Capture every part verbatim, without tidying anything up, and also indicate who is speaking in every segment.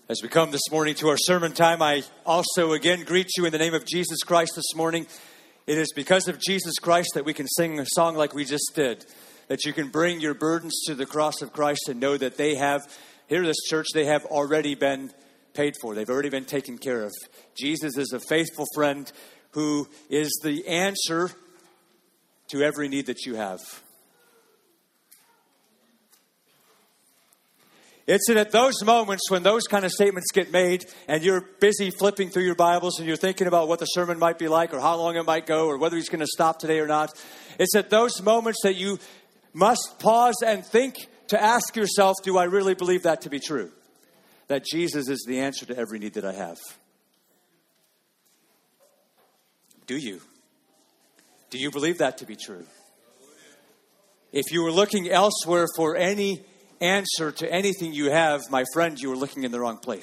Speaker 1: As we come this morning to our sermon time, I also again greet you in the name of Jesus Christ this morning. It is because of Jesus Christ that we can sing a song like we just did, that you can bring your burdens to the cross of Christ and know that they have, here at this church, they have already been paid for. They've already been taken care of. Jesus is a faithful friend who is the answer to every need that you have. It's at those moments when those kind of statements get made and you're busy flipping through your Bibles and you're thinking about what the sermon might be like or how long it might go or whether he's going to stop today or not. It's at those moments that you must pause and think to ask yourself, do I really believe that to be true? That Jesus is the answer to every need that I have. Do you? Do you believe that to be true? If you were looking elsewhere for any answer to anything you have, my friend, you were looking in the wrong place.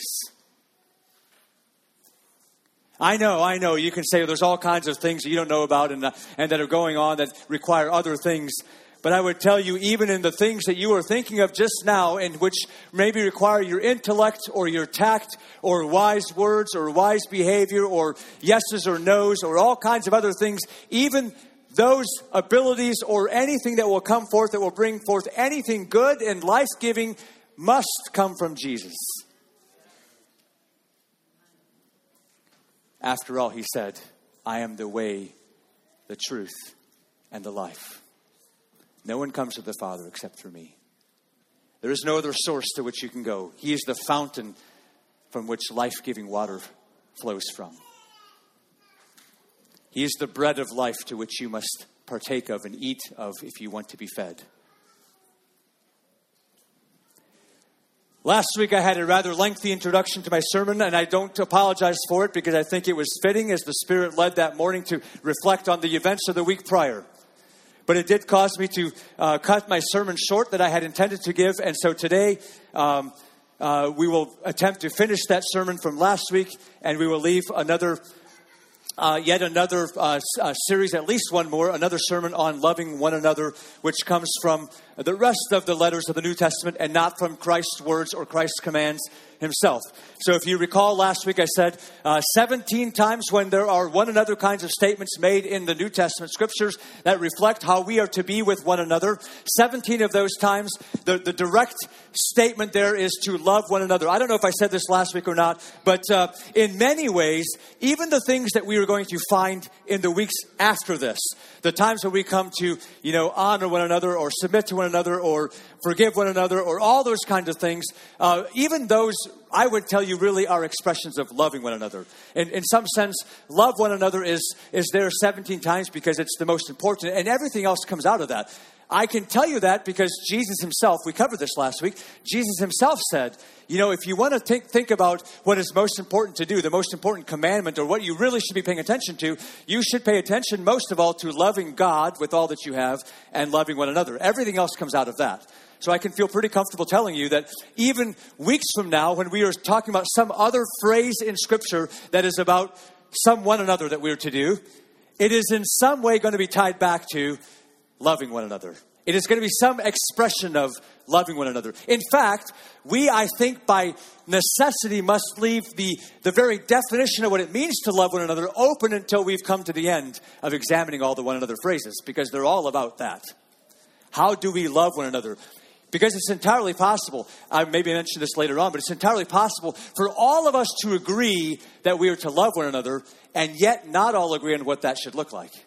Speaker 1: I know, I know, you can say there's all kinds of things that you don't know about and, uh, and that are going on that require other things. But I would tell you, even in the things that you are thinking of just now and which maybe require your intellect or your tact or wise words or wise behavior or yeses or nos or all kinds of other things, even those abilities or anything that will come forth, that will bring forth anything good and life-giving, must come from Jesus. After all, he said, I am the way, the truth, and the life. No one comes to the Father except through me. There is no other source to which you can go. He is the fountain from which life-giving water flows from. He is the bread of life to which you must partake of and eat of if you want to be fed. Last week I had a rather lengthy introduction to my sermon, and I don't apologize for it because I think it was fitting as the Spirit led that morning to reflect on the events of the week prior. But it did cause me to uh, cut my sermon short that I had intended to give, and so today um, uh, we will attempt to finish that sermon from last week, and we will leave another Uh, yet another uh, uh, series, at least one more, another sermon on loving one another, which comes from the rest of the letters of the New Testament and not from Christ's words or Christ's commands himself. So if you recall last week I said uh, seventeen times when there are one another kinds of statements made in the New Testament scriptures that reflect how we are to be with one another. seventeen of those times the, the direct statement there is to love one another. I don't know if I said this last week or not, but uh, in many ways, even the things that we are going to find in the weeks after this, the times when we come to, you know, honor one another or submit to one another or forgive one another or all those kinds of things, uh, even those, I would tell you, really are expressions of loving one another. In, in some sense, love one another is, is there seventeen times because it's the most important, and everything else comes out of that. I can tell you that because Jesus himself, we covered this last week, Jesus himself said, you know, if you want to think, think about what is most important to do, the most important commandment or what you really should be paying attention to, you should pay attention most of all to loving God with all that you have and loving one another. Everything else comes out of that. So I can feel pretty comfortable telling you that even weeks from now, when we are talking about some other phrase in Scripture that is about some one another that we're to do, it is in some way going to be tied back to loving one another. It is going to be some expression of loving one another. In fact, we, I think, by necessity must leave the, the very definition of what it means to love one another open until we've come to the end of examining all the one another phrases, because they're all about that. How do we love one another? Because it's entirely possible, I maybe mention this later on, but it's entirely possible for all of us to agree that we are to love one another and yet not all agree on what that should look like.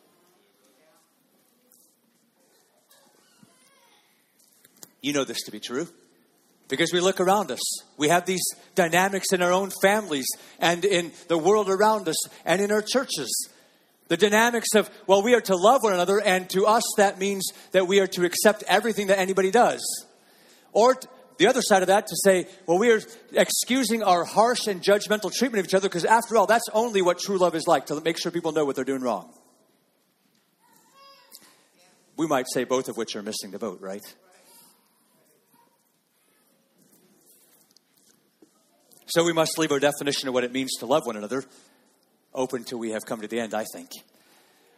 Speaker 1: You know this to be true because we look around us. We have these dynamics in our own families and in the world around us and in our churches. The dynamics of, well, we are to love one another, and to us that means that we are to accept everything that anybody does. Or the other side of that, to say, well, we are excusing our harsh and judgmental treatment of each other because after all, that's only what true love is like, to make sure people know what they're doing wrong. We might say both of which are missing the boat, right? So we must leave our definition of what it means to love one another open till we have come to the end, I think.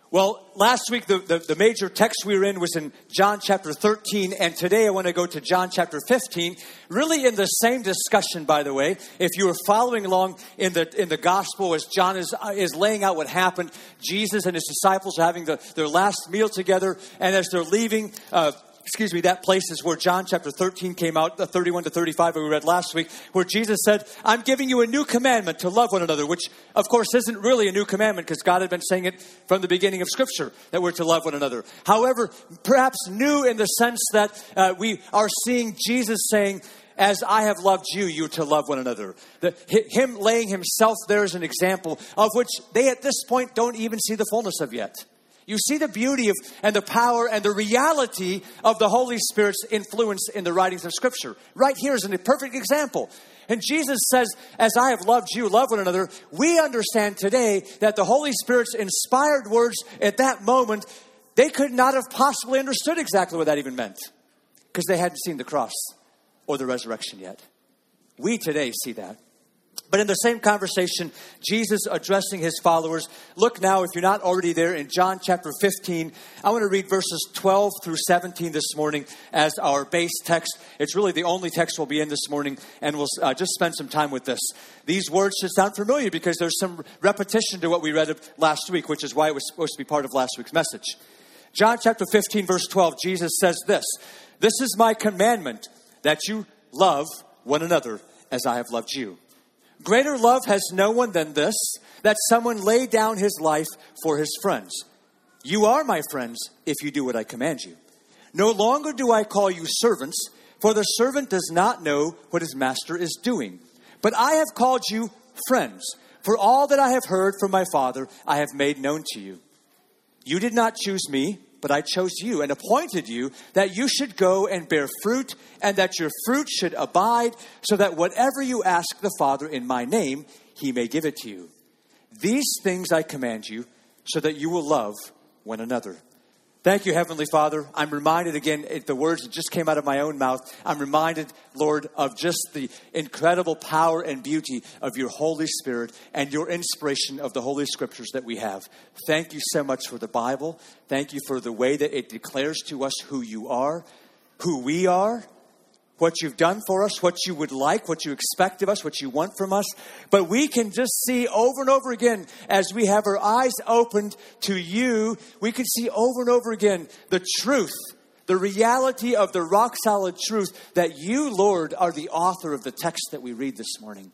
Speaker 1: Well, last week, the, the, the major text we were in was in John chapter thirteen, and today I want to go to John chapter fifteen, really in the same discussion, by the way. If you were following along in the in the gospel as John is is laying out what happened, Jesus and his disciples are having the, their last meal together, and as they're leaving, uh, excuse me, that place is where John chapter thirteen came out, the thirty-one to thirty-five that we read last week, where Jesus said, I'm giving you a new commandment to love one another, which of course isn't really a new commandment because God had been saying it from the beginning of Scripture that we're to love one another. However, perhaps new in the sense that uh, we are seeing Jesus saying, as I have loved you, you're to love one another. The, him laying himself there as an example of which they at this point don't even see the fullness of yet. You see the beauty of and the power and the reality of the Holy Spirit's influence in the writings of Scripture. Right here is a perfect example. And Jesus says, as I have loved you, love one another. We understand today that the Holy Spirit's inspired words at that moment, they could not have possibly understood exactly what that even meant. Because they hadn't seen the cross or the resurrection yet. We today see that. But in the same conversation, Jesus addressing his followers. Look now, if you're not already there, in John chapter fifteen. I want to read verses twelve through seventeen this morning as our base text. It's really the only text we'll be in this morning, and we'll uh, just spend some time with this. These words should sound familiar because there's some repetition to what we read last week, which is why it was supposed to be part of last week's message. John chapter fifteen, verse twelve, Jesus says this, "This is my commandment, that you love one another as I have loved you. Greater love has no one than this, that someone lay down his life for his friends. You are my friends if you do what I command you. No longer do I call you servants, for the servant does not know what his master is doing. But I have called you friends, for all that I have heard from my Father I have made known to you. You did not choose me, but I chose you and appointed you that you should go and bear fruit, and that your fruit should abide, so that whatever you ask the Father in my name, he may give it to you. These things I command you, so that you will love one another." Thank you, Heavenly Father. I'm reminded again, the words that just came out of my own mouth. I'm reminded, Lord, of just the incredible power and beauty of your Holy Spirit and your inspiration of the Holy Scriptures that we have. Thank you so much for the Bible. Thank you for the way that it declares to us who you are, who we are, what you've done for us, what you would like, what you expect of us, what you want from us. But we can just see over and over again, as we have our eyes opened to you, we can see over and over again the truth, the reality of the rock-solid truth that you, Lord, are the author of the text that we read this morning.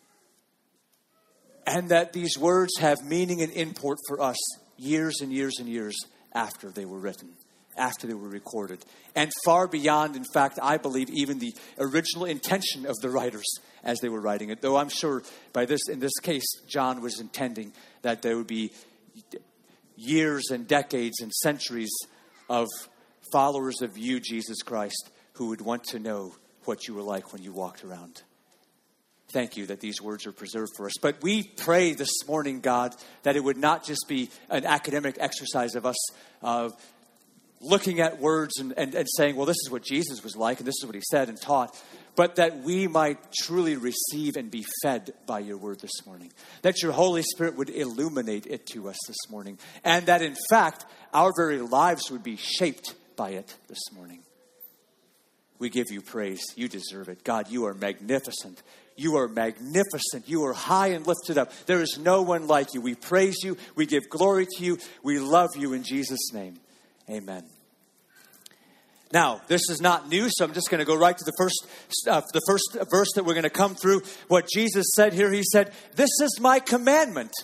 Speaker 1: And that these words have meaning and import for us years and years and years after they were written, after they were recorded, and far beyond, in fact, I believe, even the original intention of the writers as they were writing it. Though I'm sure by this, in this case, John was intending that there would be years and decades and centuries of followers of you, Jesus Christ, who would want to know what you were like when you walked around. Thank you that these words are preserved for us. But we pray this morning, God, that it would not just be an academic exercise of us uh, looking at words and, and, and saying, well, this is what Jesus was like and this is what he said and taught, but that we might truly receive and be fed by your word this morning. That your Holy Spirit would illuminate it to us this morning. And that, in fact, our very lives would be shaped by it this morning. We give you praise. You deserve it. God, you are magnificent. You are magnificent. You are high and lifted up. There is no one like you. We praise you. We give glory to you. We love you in Jesus' name. Amen. Now, this is not new, so I'm just going to go right to the first, uh, the first verse that we're going to come through. What Jesus said here, he said, "This is my commandment.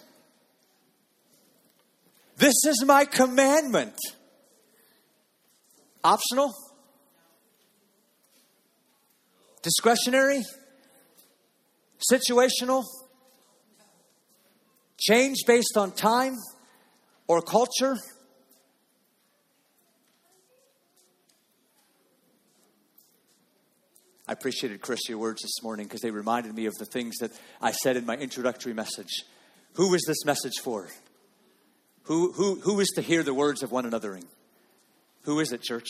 Speaker 1: This is my commandment." Optional? Discretionary? Situational? Change based on time or culture? I appreciated, Chris, your words this morning because they reminded me of the things that I said in my introductory message. Who is this message for? Who, who, who is to hear the words of one anothering? Who is it, church?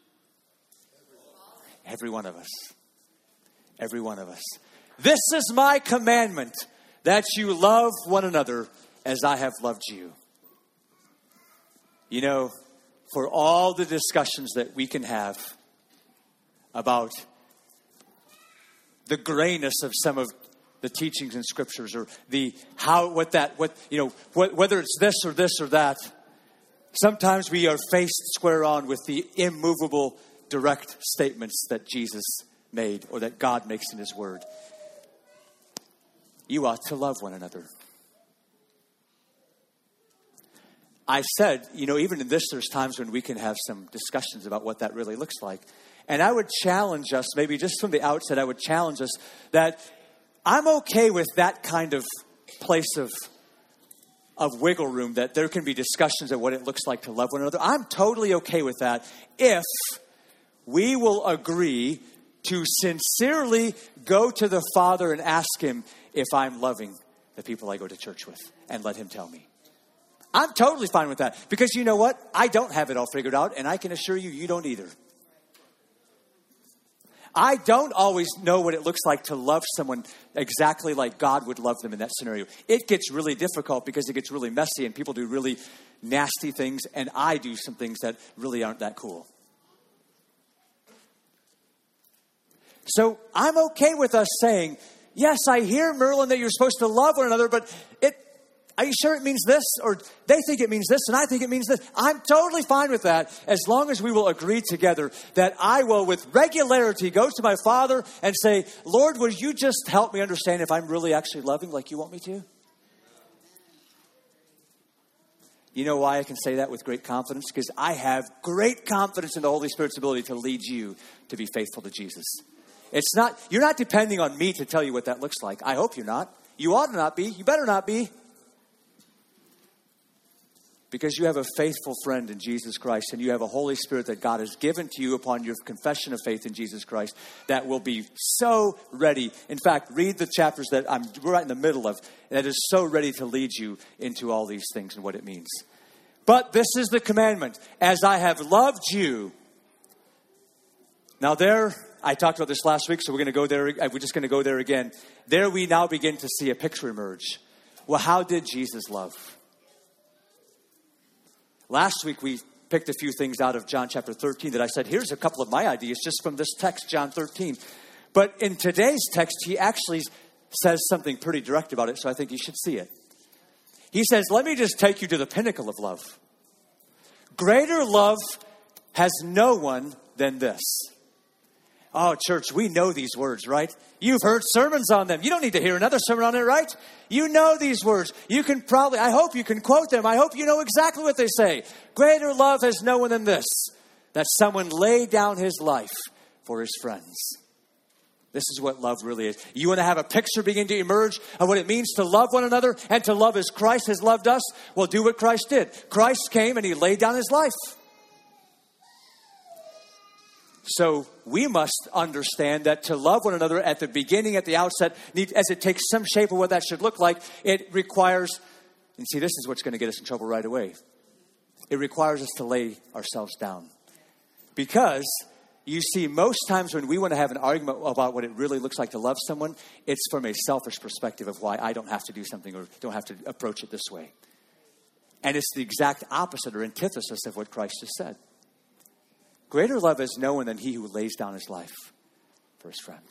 Speaker 1: Every one of us. Every one of us. This is my commandment, that you love one another as I have loved you. You know, for all the discussions that we can have about the grayness of some of the teachings in scriptures, or the how, what that, what, you know, what, whether it's this or this or that, sometimes we are faced square on with the immovable, direct statements that Jesus made or that God makes in his word. You ought to love one another. I said, you know, even in this, there's times when we can have some discussions about what that really looks like. And I would challenge us, maybe just from the outset, I would challenge us that I'm okay with that kind of place of, of wiggle room, that there can be discussions of what it looks like to love one another. I'm totally okay with that if we will agree to sincerely go to the Father and ask him if I'm loving the people I go to church with, and let him tell me. I'm totally fine with that, because you know what? I don't have it all figured out, and I can assure you, you don't either. I don't always know what it looks like to love someone exactly like God would love them in that scenario. It gets really difficult because it gets really messy and people do really nasty things, and I do some things that really aren't that cool. So I'm okay with us saying, yes, I hear, Merlin, that you're supposed to love one another, but it are you sure it means this? Or they think it means this, and I think it means this. I'm totally fine with that, as long as we will agree together that I will, with regularity, go to my Father and say, Lord, would you just help me understand if I'm really actually loving like you want me to? You know why I can say that with great confidence? Because I have great confidence in the Holy Spirit's ability to lead you to be faithful to Jesus. It's not, you're not depending on me to tell you what that looks like. I hope you're not. You ought to not be. You better not be. Because you have a faithful friend in Jesus Christ, and you have a Holy Spirit that God has given to you upon your confession of faith in Jesus Christ that will be so ready. In fact, read the chapters that I'm right in the middle of, that is so ready to lead you into all these things and what it means. But this is the commandment: as I have loved you. Now there, I talked about this last week, so we're going to go there. We're just going to go there again. There we now begin to see a picture emerge. Well, how did Jesus love? Last week, we picked a few things out of John chapter thirteen that I said, here's a couple of my ideas just from this text, John thirteen. But in today's text, he actually says something pretty direct about it, so I think you should see it. He says, let me just take you to the pinnacle of love. Greater love has no one than this. Oh, church, we know these words, right? You've heard sermons on them. You don't need to hear another sermon on it, right? You know these words. You can probably, I hope you can quote them. I hope you know exactly what they say. Greater love has no one than this, that someone laid down his life for his friends. This is what love really is. You want to have a picture begin to emerge of what it means to love one another and to love as Christ has loved us? Well, do what Christ did. Christ came and he laid down his life. So we must understand that to love one another at the beginning, at the outset, as it takes some shape of what that should look like, it requires, and see, this is what's going to get us in trouble right away. It requires us to lay ourselves down. Because, you see, most times when we want to have an argument about what it really looks like to love someone, it's from a selfish perspective of why I don't have to do something or don't have to approach it this way. And it's the exact opposite or antithesis of what Christ has said. Greater love is no one than he who lays down his life for his friends.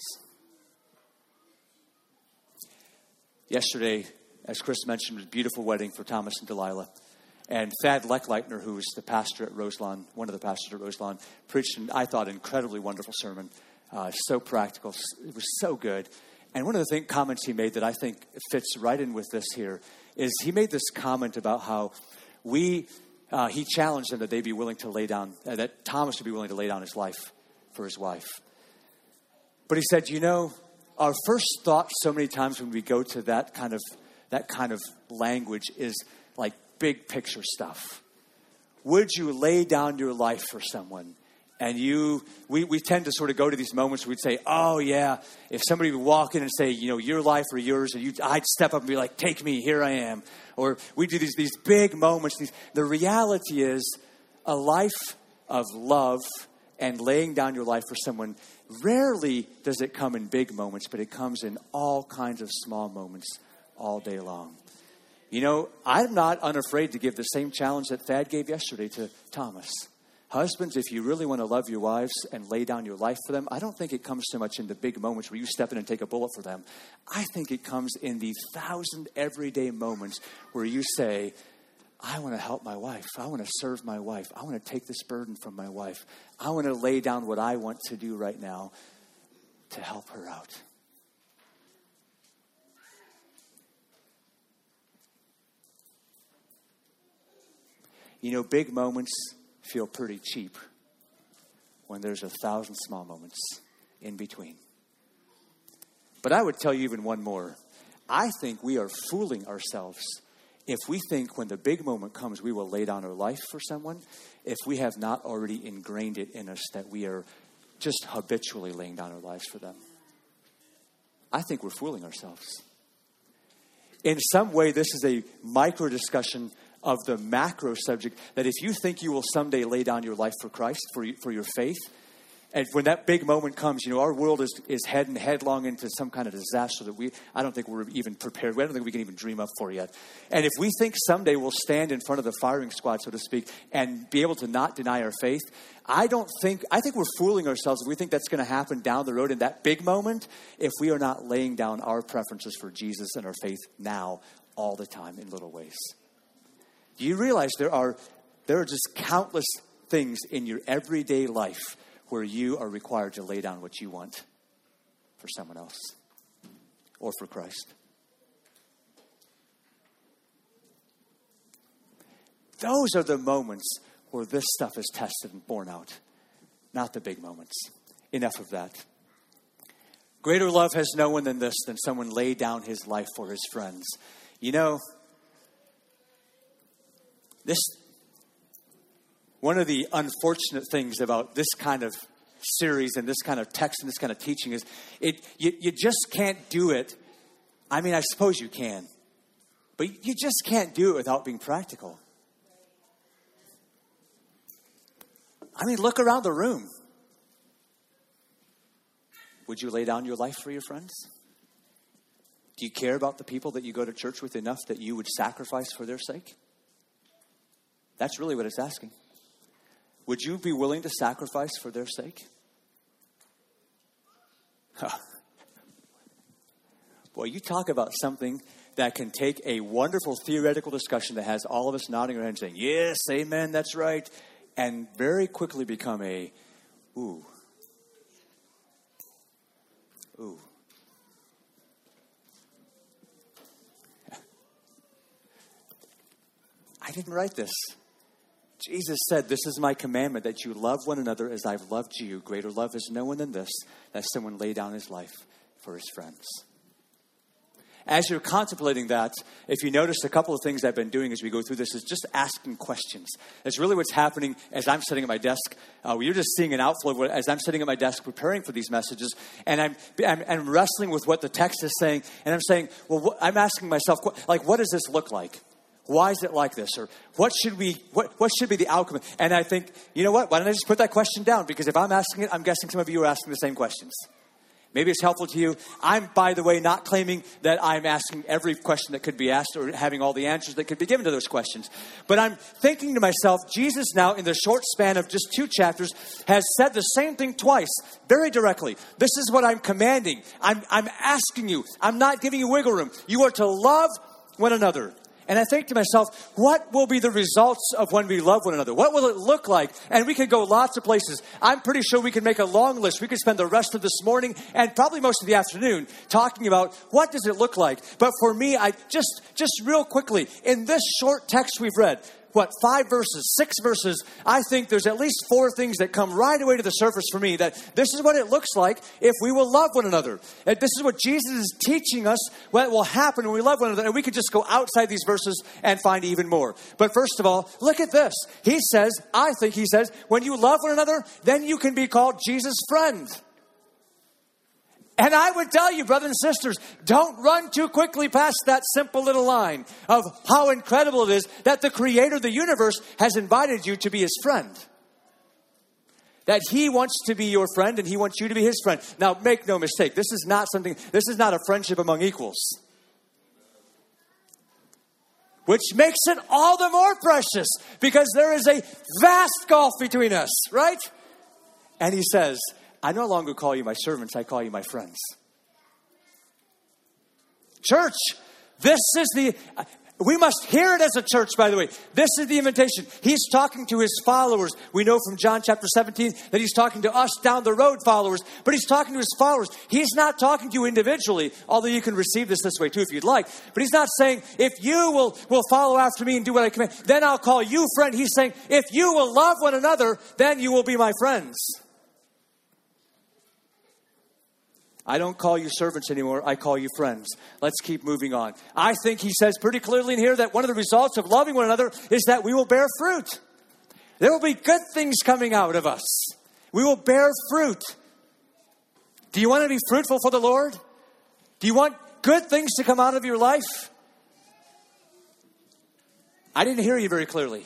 Speaker 1: Yesterday, as Chris mentioned, was a beautiful wedding for Thomas and Delilah. And Thad Leckleitner, who was the pastor at Roselawn, one of the pastors at Roselawn, preached an, I thought, incredibly wonderful sermon. Uh, so practical. It was so good. And one of the thing, comments he made that I think fits right in with this here is he made this comment about how we... Uh, he challenged them that they be willing to lay down, uh, that Thomas would be willing to lay down his life for his wife. But he said, you know, our first thought so many times when we go to that kind of that kind of language is like big picture stuff. Would you lay down your life for someone? And you, we, we tend to sort of go to these moments where we'd say, oh yeah, if somebody would walk in and say, you know, your life or yours, and you, I'd step up and be like, take me, here I am. Or we do these, these big moments. These, the reality is a life of love and laying down your life for someone, rarely does it come in big moments, but it comes in all kinds of small moments all day long. You know, I'm not unafraid to give the same challenge that Thad gave yesterday to Thomas. Husbands, if you really want to love your wives and lay down your life for them, I don't think it comes so much in the big moments where you step in and take a bullet for them. I think it comes in the thousand everyday moments where you say, I want to help my wife. I want to serve my wife. I want to take this burden from my wife. I want to lay down what I want to do right now to help her out. You know, big moments feel pretty cheap when there's a thousand small moments in between. But I would tell you even one more. I think we are fooling ourselves if we think when the big moment comes, we will lay down our life for someone, if we have not already ingrained it in us that we are just habitually laying down our lives for them. I think we're fooling ourselves. In some way, this is a micro discussion of the macro subject, that if you think you will someday lay down your life for Christ, for, for your faith, and when that big moment comes, you know, our world is, is heading headlong into some kind of disaster that we, I don't think we're even prepared. I don't think we can even dream up for yet. And if we think someday we'll stand in front of the firing squad, so to speak, and be able to not deny our faith, I don't think, I think we're fooling ourselves if we think that's going to happen down the road in that big moment, if we are not laying down our preferences for Jesus and our faith now all the time in little ways. Do you realize there are there are just countless things in your everyday life where you are required to lay down what you want for someone else or for Christ? Those are the moments where this stuff is tested and borne out, not the big moments. Enough of that. Greater love has no one than this, than someone lay down his life for his friends. You know, This, one of the unfortunate things about this kind of series and this kind of text and this kind of teaching is it you, you just can't do it. I mean, I suppose you can, but you just can't do it without being practical. I mean, look around the room. Would you lay down your life for your friends? Do you care about the people that you go to church with enough that you would sacrifice for their sake? That's really what it's asking. Would you be willing to sacrifice for their sake? Huh. Boy, you talk about something that can take a wonderful theoretical discussion that has all of us nodding our heads saying, yes, amen, that's right, and very quickly become a, ooh, ooh. I didn't write this. Jesus said, this is my commandment, that you love one another as I've loved you. Greater love is no one than this, that someone lay down his life for his friends. As you're contemplating that, if you notice, a couple of things I've been doing as we go through this is just asking questions. That's really what's happening as I'm sitting at my desk. Uh, you're just seeing an outflow of what, as I'm sitting at my desk preparing for these messages, and I'm, I'm, I'm wrestling with what the text is saying, and I'm saying, well, what, I'm asking myself, like, what does this look like? Why is it like this? Or what should we, what, what should be the outcome? And I think, you know what? Why don't I just put that question down? Because if I'm asking it, I'm guessing some of you are asking the same questions. Maybe it's helpful to you. I'm, by the way, not claiming that I'm asking every question that could be asked or having all the answers that could be given to those questions. But I'm thinking to myself, Jesus now, in the short span of just two chapters, has said the same thing twice, very directly. This is what I'm commanding. I'm, I'm asking you. I'm not giving you wiggle room. You are to love one another. And I think to myself, what will be the results of when we love one another? What will it look like? And we could go lots of places. I'm pretty sure we could make a long list. We could spend the rest of this morning and probably most of the afternoon talking about what does it look like. But for me, I just, just real quickly, in this short text we've read, what, five verses, six verses, I think there's at least four things that come right away to the surface for me, that this is what it looks like if we will love one another. And this is what Jesus is teaching us, what will happen when we love one another. And we could just go outside these verses and find even more. But first of all, look at this. He says, I think he says, when you love one another, then you can be called Jesus' friend. And I would tell you, brothers and sisters, don't run too quickly past that simple little line of how incredible it is that the creator of the universe has invited you to be his friend. That he wants to be your friend and he wants you to be his friend. Now, make no mistake, this is not something, this is not a friendship among equals. which makes it all the more precious because there is a vast gulf between us, right? And he says, I no longer call you my servants, I call you my friends. Church, this is the, we must hear it as a church, by the way. This is the invitation. He's talking to his followers. We know from John chapter seventeen that he's talking to us down the road followers, but he's talking to his followers. He's not talking to you individually, although you can receive this this way too if you'd like. But he's not saying, if you will, will follow after me and do what I command, then I'll call you friend. He's saying, if you will love one another, then you will be my friends. I don't call you servants anymore. I call you friends. Let's keep moving on. I think he says pretty clearly in here that one of the results of loving one another is that we will bear fruit. There will be good things coming out of us. We will bear fruit. Do you want to be fruitful for the Lord? Do you want good things to come out of your life? I didn't hear you very clearly.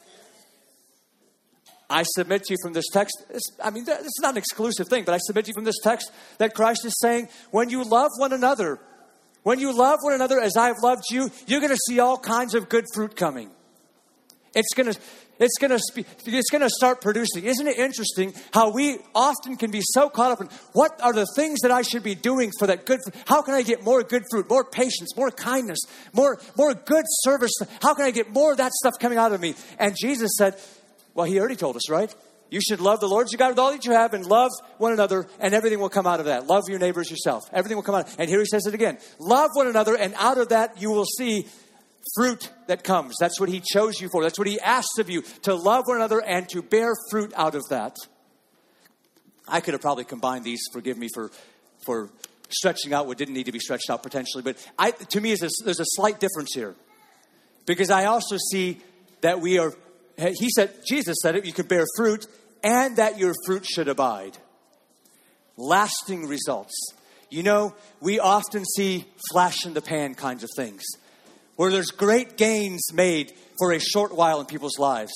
Speaker 1: I submit to you from this text, I mean, it's not an exclusive thing, but I submit to you from this text that Christ is saying, when you love one another, when you love one another as I've loved you, you're going to see all kinds of good fruit coming. It's going to, it's going to, it's going to start producing. Isn't it interesting how we often can be so caught up in what are the things that I should be doing for that good fruit? How can I get more good fruit, more patience, more kindness, more, more good service? How can I get more of that stuff coming out of me? And Jesus said, well, he already told us, right? You should love the Lord your God with all that you have and love one another, and everything will come out of that. Love your neighbors yourself. Everything will come out. And here he says it again. Love one another, and out of that you will see fruit that comes. That's what he chose you for. That's what he asks of you, to love one another and to bear fruit out of that. I could have probably combined these, forgive me for, for stretching out what didn't need to be stretched out potentially. But I, to me, there's a, there's a slight difference here. Because I also see that we are, he said, Jesus said it, you can bear fruit and that your fruit should abide. Lasting results. You know, we often see flash in the pan kinds of things where there's great gains made for a short while in people's lives.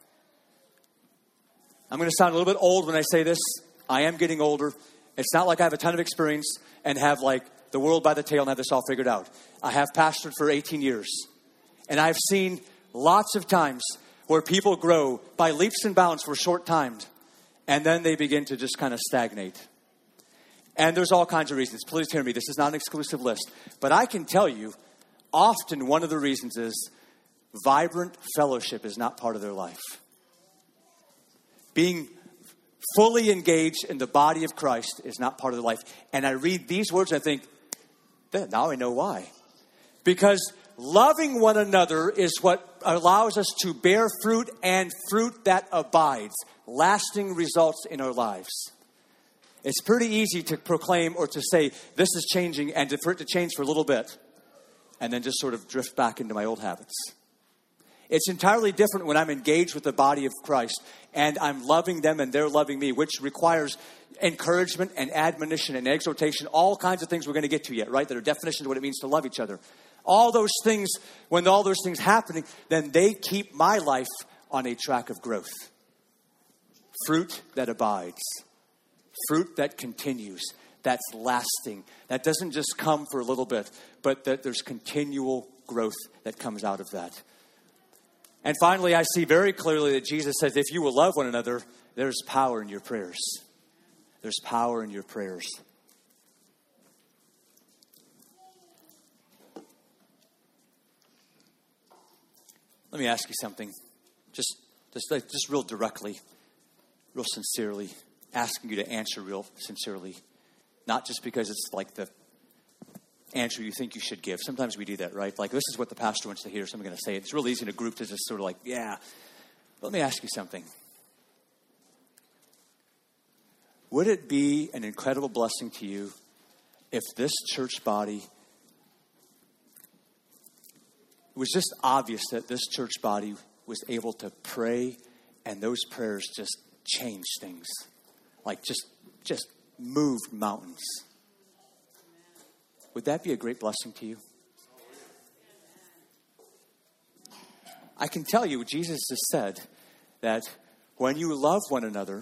Speaker 1: I'm going to sound a little bit old when I say this. I am getting older. It's not like I have a ton of experience and have like the world by the tail and have this all figured out. I have pastored for eighteen years. And I've seen lots of times where people grow by leaps and bounds for short times, and then they begin to just kind of stagnate. And there's all kinds of reasons. Please hear me. This is not an exclusive list. But I can tell you, often one of the reasons is vibrant fellowship is not part of their life. Being fully engaged in the body of Christ is not part of their life. And I read these words and I think, now I know why. Because loving one another is what allows us to bear fruit, and fruit that abides, lasting results in our lives. It's pretty easy to proclaim or to say, this is changing, and for it to change for a little bit, and then just sort of drift back into my old habits. It's entirely different when I'm engaged with the body of Christ, and I'm loving them and they're loving me, which requires encouragement and admonition and exhortation, all kinds of things we're going to get to yet, right? That are definitions of what it means to love each other. All those things, when all those things happening, then they keep my life on a track of growth. Fruit that abides. Fruit that continues. That's lasting. That doesn't just come for a little bit, but that there's continual growth that comes out of that. And finally, I see very clearly that Jesus says, if you will love one another, there's power in your prayers. There's power in your prayers. Let me ask you something, just, just, just real directly, real sincerely, asking you to answer real sincerely. Not just because it's like the answer you think you should give. Sometimes we do that, right? Like, this is what the pastor wants to hear, so I'm going to say it. It's real easy in a group to just sort of like, yeah. But let me ask you something. Would it be an incredible blessing to you if this church body, it was just obvious that this church body was able to pray and those prayers just changed things? Like just, just moved mountains. Would that be a great blessing to you? I can tell you, Jesus has said that when you love one another,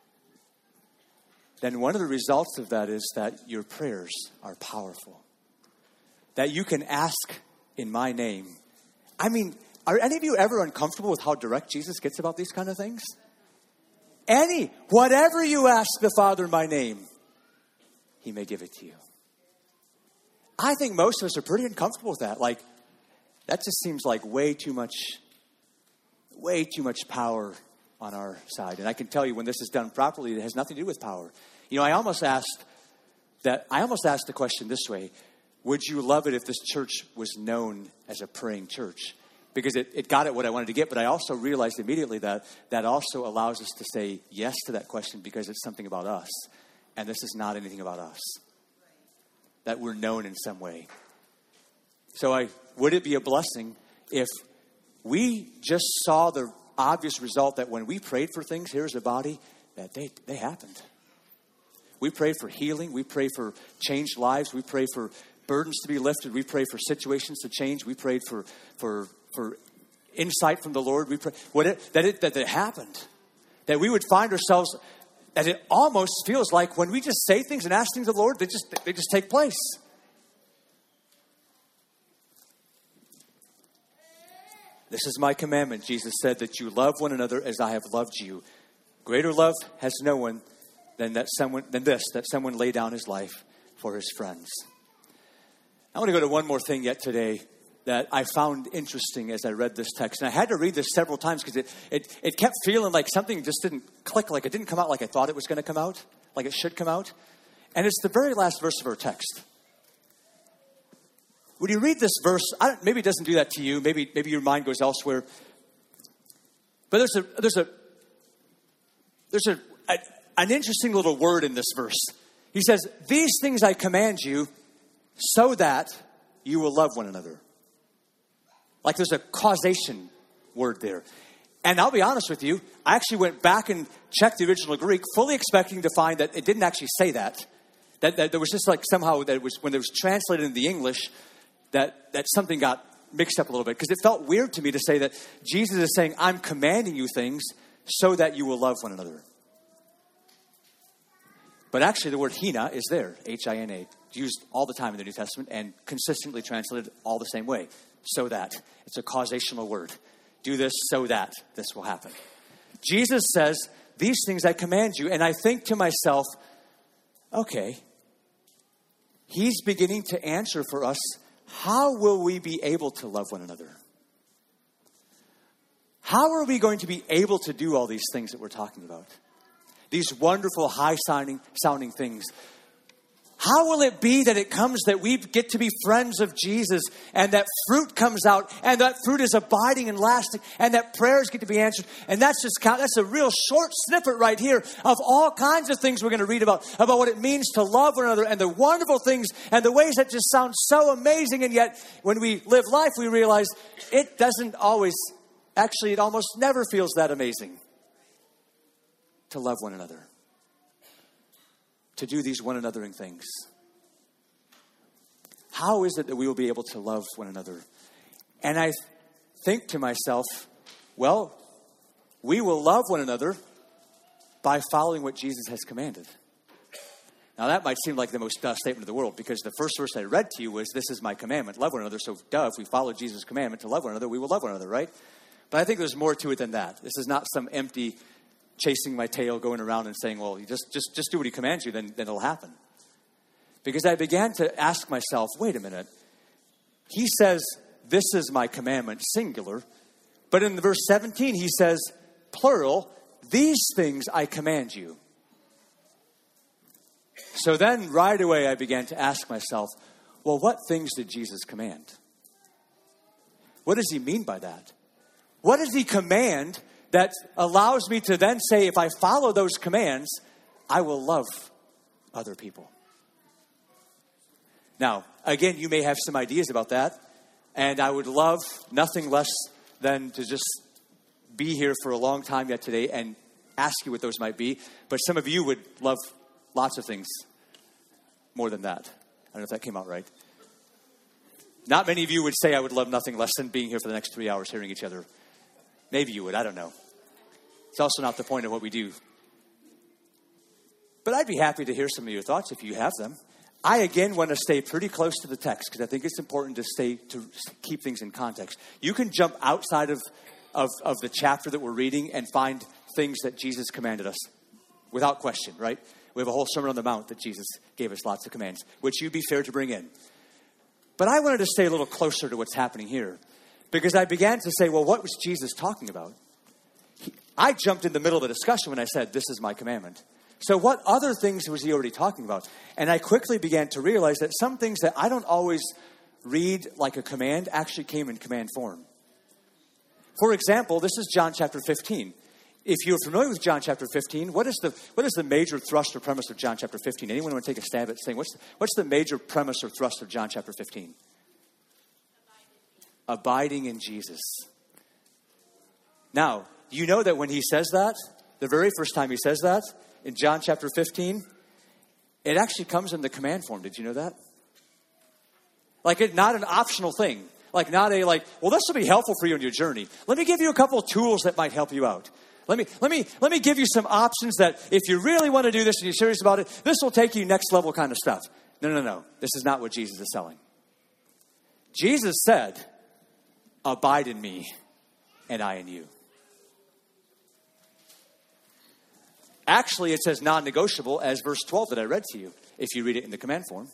Speaker 1: then one of the results of that is that your prayers are powerful. That you can ask in my name I mean, are any of you ever uncomfortable with how direct Jesus gets about these kind of things? Any, whatever you ask the Father in my name, he may give it to you. I think most of us are pretty uncomfortable with that. Like, that just seems like way too much, way too much power on our side. And I can tell you when this is done properly, it has nothing to do with power. You know, I almost asked that, I almost asked the question this way: would you love it if this church was known as a praying church? Because it, it got at what I wanted to get, but I also realized immediately that that also allows us to say yes to that question because it's something about us. And this is not anything about us. That we're known in some way. So I would it be a blessing if we just saw the obvious result that when we prayed for things here as a body, that they, they happened. We prayed for healing. We pray for changed lives. We pray for burdens to be lifted. We pray for situations to change. We prayed for for for insight from the Lord. We pray what it, that it that it happened. That we would find ourselves, that it almost feels like when we just say things and ask things of the Lord, they just they just take place. This is my commandment, Jesus said, that you love one another as I have loved you. Greater love has no one than that someone than this, that someone lay down his life for his friends. I want to go to one more thing yet today that I found interesting as I read this text. And I had to read this several times because it, it, it kept feeling like something just didn't click, like it didn't come out like I thought it was going to come out, like it should come out. And it's the very last verse of our text. When you read this verse, I don't, maybe it doesn't do that to you. Maybe maybe your mind goes elsewhere. But there's a there's a there's a, a an interesting little word in this verse. He says, "These things I command you, so that you will love one another." Like there's a causation word there. And I'll be honest with you, I actually went back and checked the original Greek, fully expecting to find that it didn't actually say that. That, that there was just like somehow that it was when it was translated into the English, that, that something got mixed up a little bit. Because it felt weird to me to say that Jesus is saying, I'm commanding you things so that you will love one another. But actually the word hina is there, H I N A, used all the time in the New Testament and consistently translated all the same way. So that. It's a causational word. Do this so that this will happen. Jesus says, these things I command you. And I think to myself, okay, he's beginning to answer for us, how will we be able to love one another? How are we going to be able to do all these things that we're talking about? These wonderful, high-sounding sounding things. How will it be that it comes that we get to be friends of Jesus and that fruit comes out and that fruit is abiding and lasting and that prayers get to be answered? And that's just that's a real short snippet right here of all kinds of things we're going to read about, about what it means to love one another and the wonderful things and the ways that just sound so amazing. And yet when we live life, we realize it doesn't always, actually it almost never feels that amazing to love one another. To do these one anothering things. How is it that we will be able to love one another? And I think to myself, well, we will love one another by following what Jesus has commanded. Now that might seem like the most duh statement of the world, because the first verse I read to you was, this is my commandment, love one another. So duh, if we follow Jesus' commandment to love one another, we will love one another, right? But I think there's more to it than that. This is not some empty chasing my tail, going around and saying, well, you just, just, just do what he commands you, then, then it'll happen. Because I began to ask myself, wait a minute. He says, this is my commandment, singular. But in verse seventeen, he says, plural, these things I command you. So then right away I began to ask myself, well, what things did Jesus command? What does he mean by that? What does he command that allows me to then say, if I follow those commands, I will love other people? Now, again, you may have some ideas about that. And I would love nothing less than to just be here for a long time yet today and ask you what those might be. But some of you would love lots of things more than that. I don't know if that came out right. Not many of you would say I would love nothing less than being here for the next three hours hearing each other. Maybe you would. I don't know. It's also not the point of what we do. But I'd be happy to hear some of your thoughts if you have them. I, again, want to stay pretty close to the text because I think it's important to stay to keep things in context. You can jump outside of, of, of the chapter that we're reading and find things that Jesus commanded us without question, right? We have a whole Sermon on the Mount that Jesus gave us lots of commands, which you'd be fair to bring in. But I wanted to stay a little closer to what's happening here because I began to say, well, what was Jesus talking about? He, I jumped in the middle of the discussion when I said, this is my commandment. So what other things was he already talking about? And I quickly began to realize that some things that I don't always read like a command actually came in command form. For example, this is John chapter fifteen. If you're familiar with John chapter fifteen, what is the what is the major thrust or premise of John chapter fifteen? Anyone want to take a stab at saying, what's the, what's the major premise or thrust of John chapter fifteen? Abiding in Jesus. Now, you know that when he says that, the very first time he says that, in John chapter fifteen, it actually comes in the command form. Did you know that? Like, it, not an optional thing. Like, not a, like, well, this will be helpful for you in your journey. Let me give you a couple of tools that might help you out. Let me, let me, let me give you some options that if you really want to do this and you're serious about it, this will take you next level kind of stuff. No, no, no. This is not what Jesus is selling. Jesus said, abide in me and I in you. Actually, it says non-negotiable as verse twelve that I read to you, if you read it in the command form.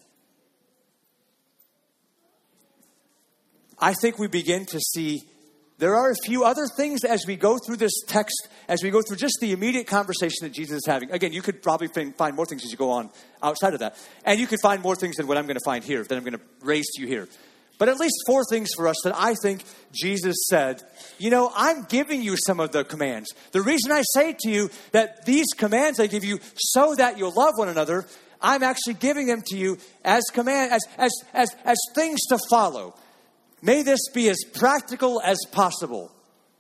Speaker 1: I think we begin to see there are a few other things as we go through this text, as we go through just the immediate conversation that Jesus is having. Again, you could probably find more things as you go on outside of that. And you could find more things than what I'm going to find here, that I'm going to raise to you here. But at least four things for us that I think Jesus said, you know, I'm giving you some of the commands. The reason I say to you that these commands I give you so that you'll love one another, I'm actually giving them to you as command, as, as, as, as things to follow. May this be as practical as possible.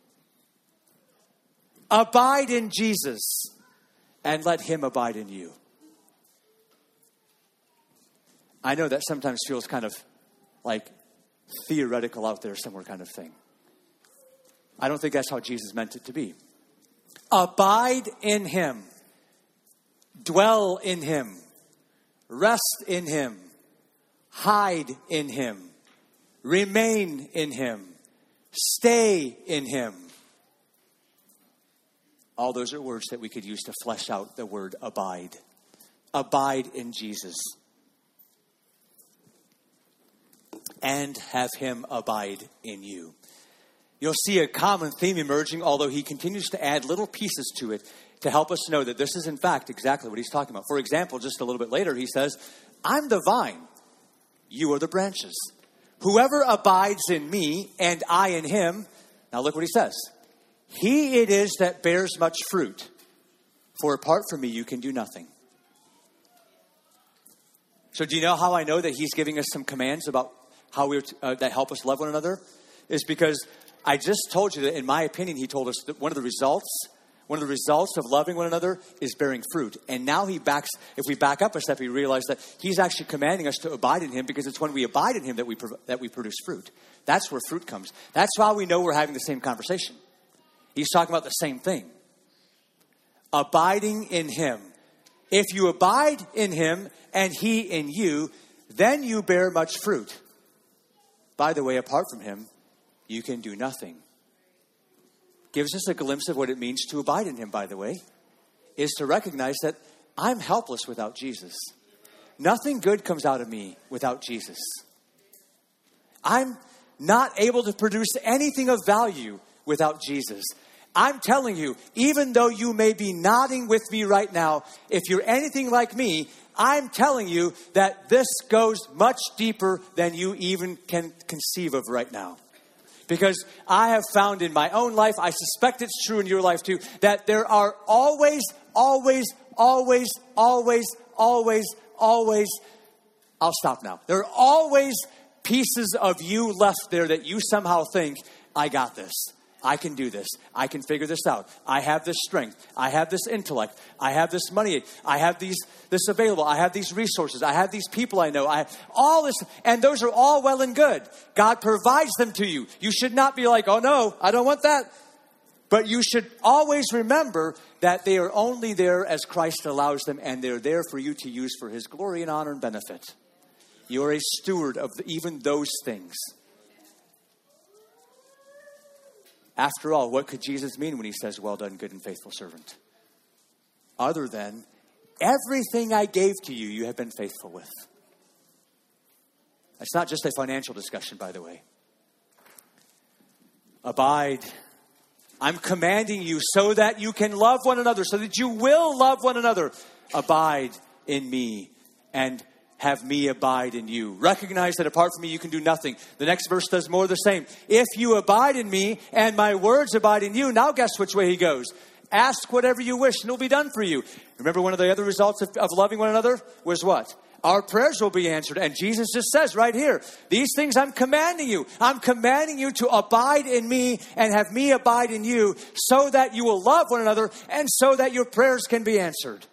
Speaker 1: Abide in Jesus and let him abide in you. I know that sometimes feels kind of like theoretical out there somewhere kind of thing. I don't think that's how Jesus meant it to be. Abide in him. Dwell in him. Rest in him. Hide in him. Remain in him. Stay in him. All those are words that we could use to flesh out the word abide. Abide in Jesus. And have him abide in you. You'll see a common theme emerging, although he continues to add little pieces to it to help us know that this is in fact exactly what he's talking about. For example, just a little bit later, he says, I'm the vine, you are the branches. Whoever abides in me and I in him, now look what he says. He it is that bears much fruit, for apart from me you can do nothing. So do you know how I know that he's giving us some commands about how we uh, that help us love one another? Is because I just told you that in my opinion, he told us that one of the results, one of the results of loving one another is bearing fruit. And now he backs, if we back up a step, we realize that he's actually commanding us to abide in him because it's when we abide in him that we that we produce fruit. That's where fruit comes. That's why we know we're having the same conversation. He's talking about the same thing. Abiding in him. If you abide in him and he in you, then you bear much fruit. By the way, apart from him, you can do nothing. Gives us a glimpse of what it means to abide in him, by the way, is to recognize that I'm helpless without Jesus. Nothing good comes out of me without Jesus. I'm not able to produce anything of value without Jesus. I'm telling you, even though you may be nodding with me right now, if you're anything like me, I'm telling you that this goes much deeper than you even can conceive of right now. Because I have found in my own life, I suspect it's true in your life too, that there are always, always, always, always, always, always, I'll stop now. There are always pieces of you left there that you somehow think, I got this. I can do this. I can figure this out. I have this strength. I have this intellect. I have this money. I have these this available. I have these resources. I have these people I know. I have all this. And those are all well and good. God provides them to you. You should not be like, oh no, I don't want that. But you should always remember that they are only there as Christ allows them. And they're there for you to use for his glory and honor and benefit. You're a steward of the, even those things. After all, what could Jesus mean when he says, well done, good and faithful servant? Other than, everything I gave to you, you have been faithful with. It's not just a financial discussion, by the way. Abide. I'm commanding you so that you can love one another, so that you will love one another. Abide in me and have me abide in you. Recognize that apart from me, you can do nothing. The next verse does more of the same. If you abide in me and my words abide in you, now guess which way he goes. Ask whatever you wish and it will be done for you. Remember, one of the other results of, of loving one another was what? Our prayers will be answered. And Jesus just says right here, these things I'm commanding you. I'm commanding you to abide in me and have me abide in you so that you will love one another and so that your prayers can be answered.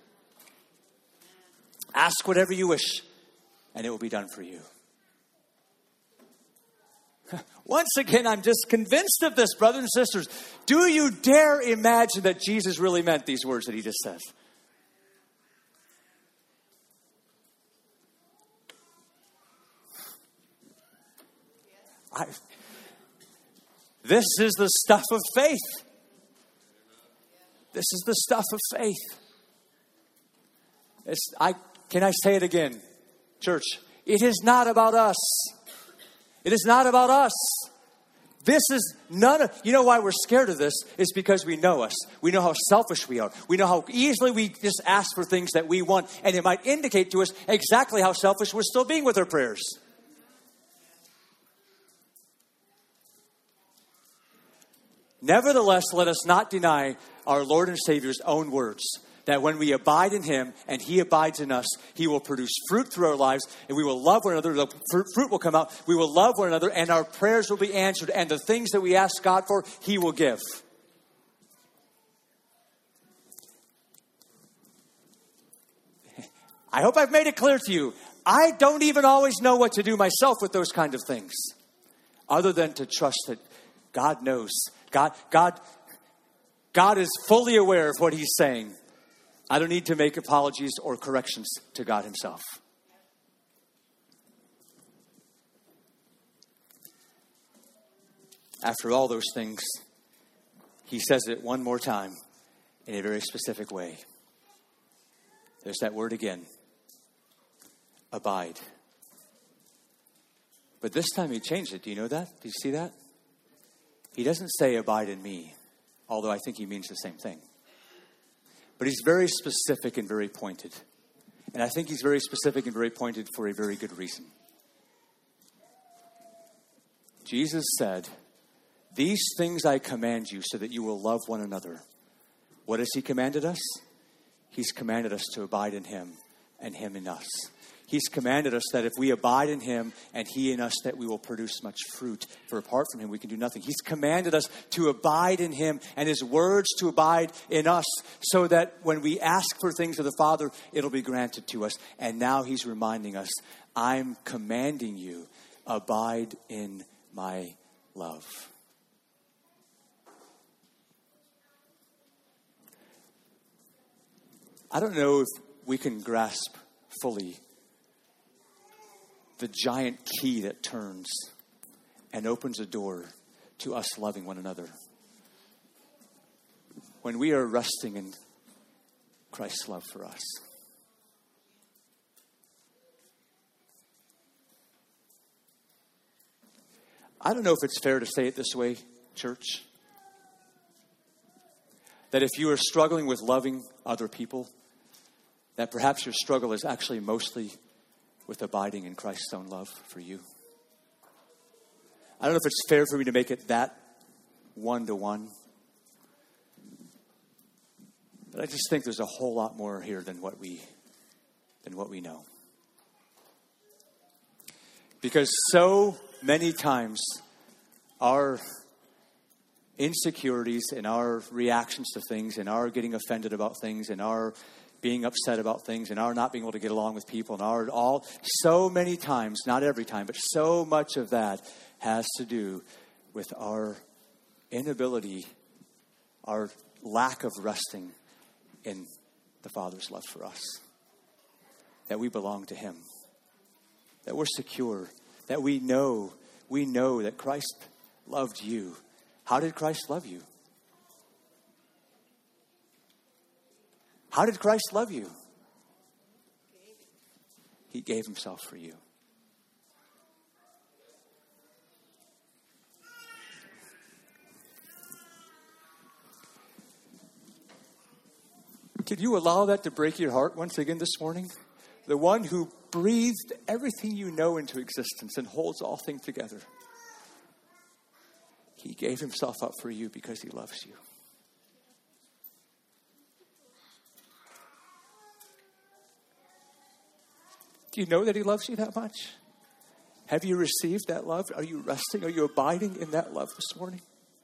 Speaker 1: Ask whatever you wish and it will be done for you. Once again, I'm just convinced of this, brothers and sisters. Do you dare imagine that Jesus really meant these words that he just says? I, this is the stuff of faith. This is the stuff of faith. It's, I, can I say it again, church? It is not about us. It is not about us. This is none of, you know why we're scared of this? It's because we know us. We know how selfish we are. We know how easily we just ask for things that we want. And it might indicate to us exactly how selfish we're still being with our prayers. Nevertheless, let us not deny our Lord and Savior's own words, that when we abide in him and he abides in us, he will produce fruit through our lives and we will love one another. The fruit will come out. We will love one another and our prayers will be answered. And the things that we ask God for, he will give. I hope I've made it clear to you. I don't even always know what to do myself with those kind of things, other than to trust that God knows. God, God, God is fully aware of what he's saying. I don't need to make apologies or corrections to God himself. After all those things, he says it one more time in a very specific way. There's that word again. Abide. But this time he changed it. Do you know that? Do you see that? He doesn't say abide in me, although I think he means the same thing. But he's very specific and very pointed. And I think he's very specific and very pointed for a very good reason. Jesus said, these things I command you so that you will love one another. What has he commanded us? He's commanded us to abide in him and him in us. He's commanded us that if we abide in him and he in us, that we will produce much fruit. For apart from him, we can do nothing. He's commanded us to abide in him and his words to abide in us so that when we ask for things of the Father, it'll be granted to us. And now he's reminding us, I'm commanding you, abide in my love. I don't know if we can grasp fully the giant key that turns and opens a door to us loving one another. When we are resting in Christ's love for us. I don't know if it's fair to say it this way, church. That if you are struggling with loving other people, that perhaps your struggle is actually mostly with abiding in Christ's own love for you. I don't know if it's fair for me to make it that one-to-one. But I just think there's a whole lot more here than what we, than what we know. Because so many times our insecurities and our reactions to things and our getting offended about things and our being upset about things and our not being able to get along with people and our all, so many times, not every time, but so much of that has to do with our inability, our lack of resting in the Father's love for us. That we belong to him. that we're secure, that we know, we know that Christ loved you. How did Christ love you? How did Christ love you? He gave himself for you. Could you allow that to break your heart once again this morning? The one who breathed everything you know into existence and holds all things together. He gave himself up for you because he loves you. Do you know that he loves you that much? Have you received that love? Are you resting? Are you abiding in that love this morning?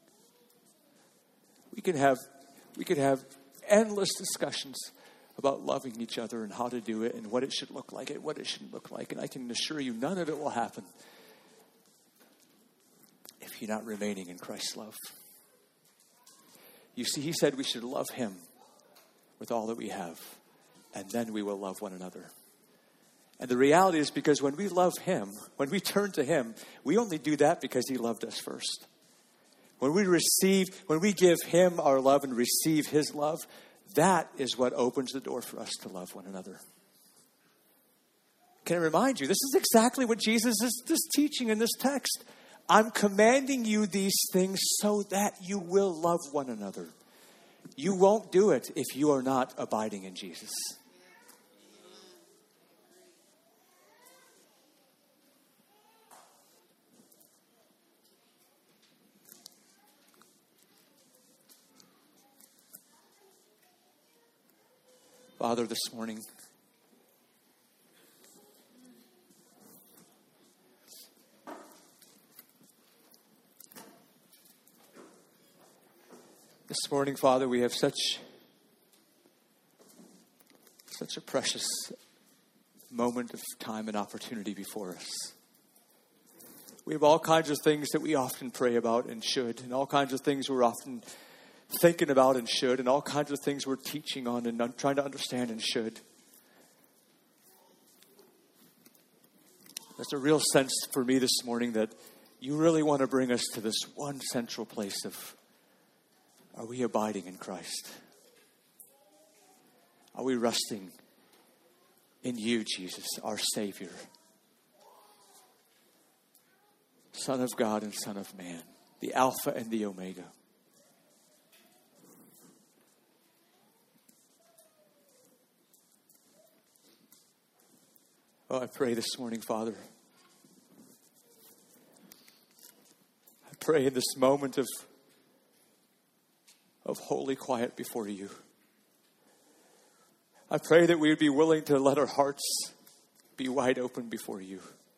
Speaker 1: We can have, we could have endless discussions about loving each other and how to do it and what it should look like and what it shouldn't look like. And I can assure you none of it will happen if you're not remaining in Christ's love. You see, he said we should love him with all that we have, and then we will love one another. And the reality is, because when we love him, when we turn to him, we only do that because he loved us first. When we receive, when we give him our love and receive his love, that is what opens the door for us to love one another. Can I remind you, this is exactly what Jesus is, is teaching in this text. I'm commanding you these things so that you will love one another. You won't do it if you are not abiding in Jesus. Father, this morning, this morning, Father, we have such, such a precious moment of time and opportunity before us. We have all kinds of things that we often pray about and should, and all kinds of things we're often thinking about and should, and all kinds of things we're teaching on and trying to understand and should. There's a real sense for me this morning that you really want to bring us to this one central place of, are we abiding in Christ? Are we resting in you, Jesus, our Savior, Son of God and Son of Man, the Alpha and the Omega? Oh, I pray this morning, Father. I pray in this moment of, of holy quiet before you. I pray that we would be willing to let our hearts be wide open before you.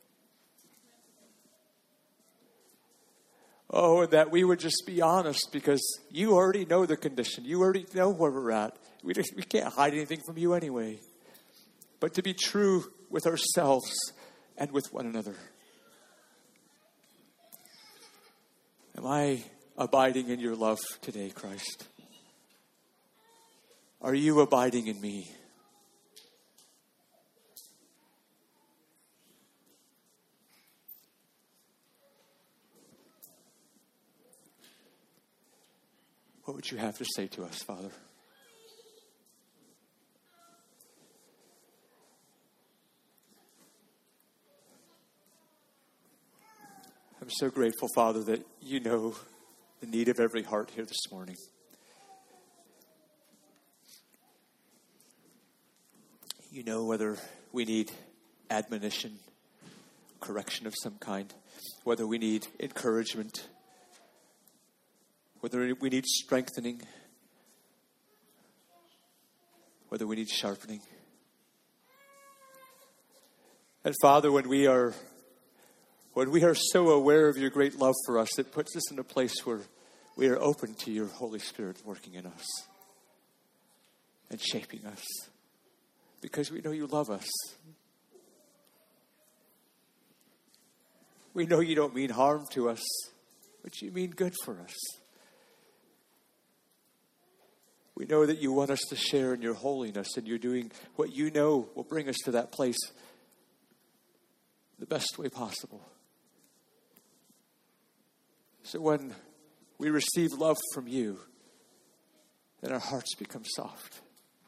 Speaker 1: Oh, and that we would just be honest, because you already know the condition. You already know where we're at. We, just, we can't hide anything from you anyway. But to be true with ourselves and with one another. Am I abiding in your love today, Christ? Are you abiding in me? What would you have to say to us, Father? I'm so grateful, Father, that you know the need of every heart here this morning. You know whether we need admonition, correction of some kind, whether we need encouragement, whether we need strengthening, whether we need sharpening. And Father, when we are When we are so aware of your great love for us, it puts us in a place where we are open to your Holy Spirit working in us and shaping us, because we know you love us. We know you don't mean harm to us, but you mean good for us. We know that you want us to share in your holiness, and you're doing what you know will bring us to that place the best way possible. So when we receive love from you, then our hearts become soft.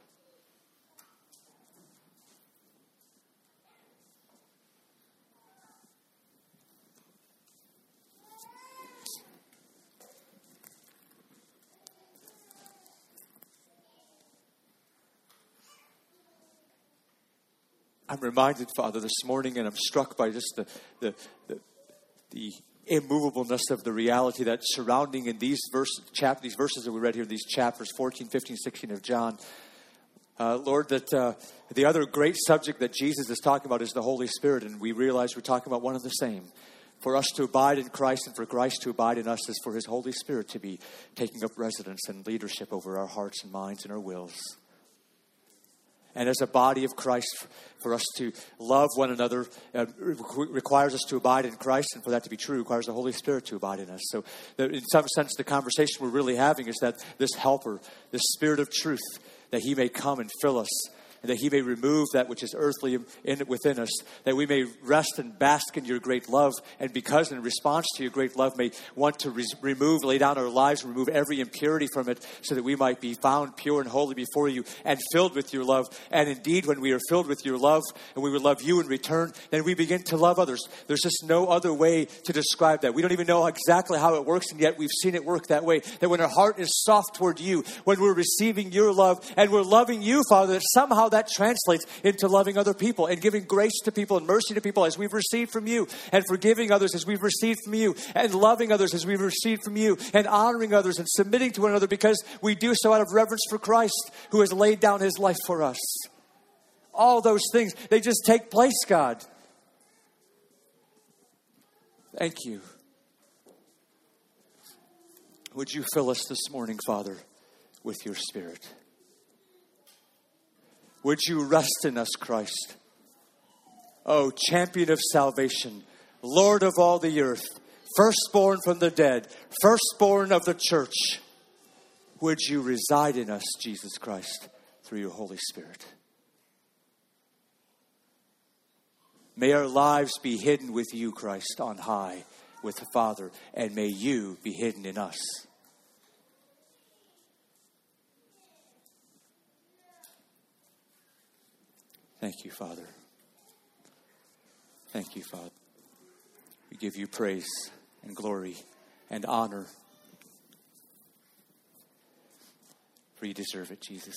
Speaker 1: I'm reminded, Father, this morning, and I'm struck by just the the the, the immovableness of the reality that surrounding in these verses, chap, these verses that we read here, these chapters fourteen, fifteen, sixteen of John. Uh, Lord, that uh, the other great subject that Jesus is talking about is the Holy Spirit, and we realize we're talking about one and the same. For us to abide in Christ and for Christ to abide in us is for His Holy Spirit to be taking up residence and leadership over our hearts and minds and our wills. And as a body of Christ, for us to love one another uh, requires us to abide in Christ. And for that to be true, requires the Holy Spirit to abide in us. So that in some sense, the conversation we're really having is that this helper, this Spirit of truth, that He may come and fill us. And that He may remove that which is earthly in within us, that we may rest and bask in your great love, and because in response to your great love may want to re- remove, lay down our lives, remove every impurity from it, so that we might be found pure and holy before you and filled with your love. And indeed, when we are filled with your love and we will love you in return, then we begin to love others. There's just no other way to describe that. We don't even know exactly how it works, and yet we've seen it work that way. That when our heart is soft toward you, when we're receiving your love and we're loving you, Father, that somehow that translates into loving other people and giving grace to people and mercy to people as we've received from you, and forgiving others as we've received from you, and loving others as we've received from you, and honoring others and submitting to one another because we do so out of reverence for Christ who has laid down His life for us. All those things, they just take place, God. Thank you. Would you fill us this morning, Father, with your Spirit? Would you rest in us, Christ? Oh, champion of salvation, Lord of all the earth, firstborn from the dead, firstborn of the church. Would you reside in us, Jesus Christ, through your Holy Spirit? May our lives be hidden with you, Christ, on high with the Father, and may you be hidden in us. Thank you, Father. Thank you, Father. We give you praise and glory and honor. For you deserve it, Jesus.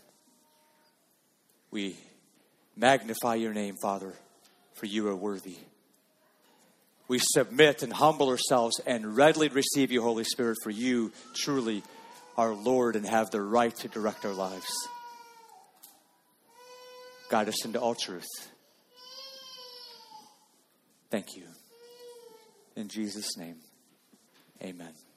Speaker 1: We magnify your name, Father, for you are worthy. We submit and humble ourselves and readily receive you, Holy Spirit, for you truly are Lord and have the right to direct our lives. Guide us into all truth. Thank you. In Jesus' name, amen.